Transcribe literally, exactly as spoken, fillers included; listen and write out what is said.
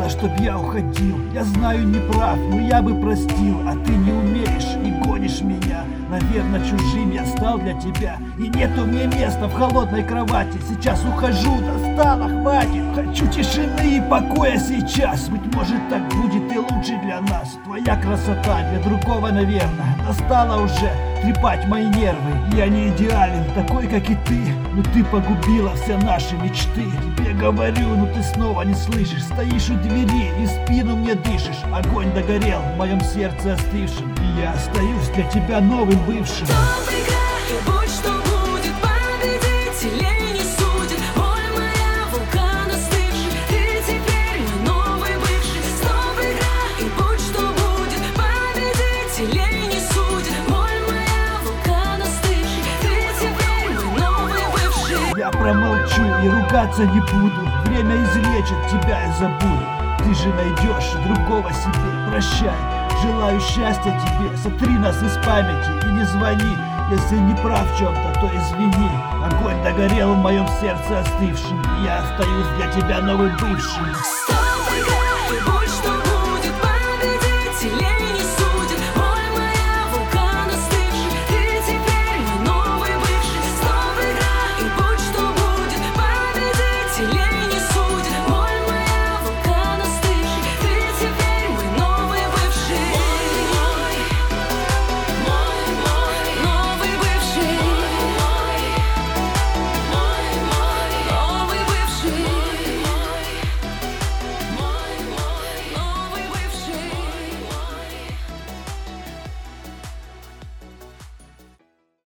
хотела, чтоб я уходил. Я знаю, не прав, но я бы простил. А ты не умеешь и гонишь меня. Наверное, чужим я стал для тебя. И нету мне места в холодной кровати. Сейчас ухожу, достала, хватит. Хочу тишины и покоя сейчас. Быть может, так будет и лучше для нас. Твоя красота для другого, наверное. Достала уже трепать мои нервы. Я не идеален, такой, как и ты. Но ты погубила все наши мечты. Тебе говорю, но ты снова не слышишь. Стоишь у двери и спину мне дышишь. Огонь догорел в моем сердце остывшим. И я остаюсь для тебя новым бывшим. Стоп, играй, будь что будет, победителей не судит. Боль моя, вулкан остывший, ты теперь мой новый бывший. Стоп, играй, будь что будет, победителей не судит. Боль моя, вулкан остывший, ты теперь мой новый бывший. Я промолчу и ругаться не буду. Время излечит, тебя я забуду. Ты же найдешь другого себе. Прощай, желаю счастья тебе. Сотри нас из памяти и не звони. Если не прав в чем-то, то извини. Огонь догорел в моем сердце остывшим. Я остаюсь для тебя новым бывшим. Стоп, играй, будь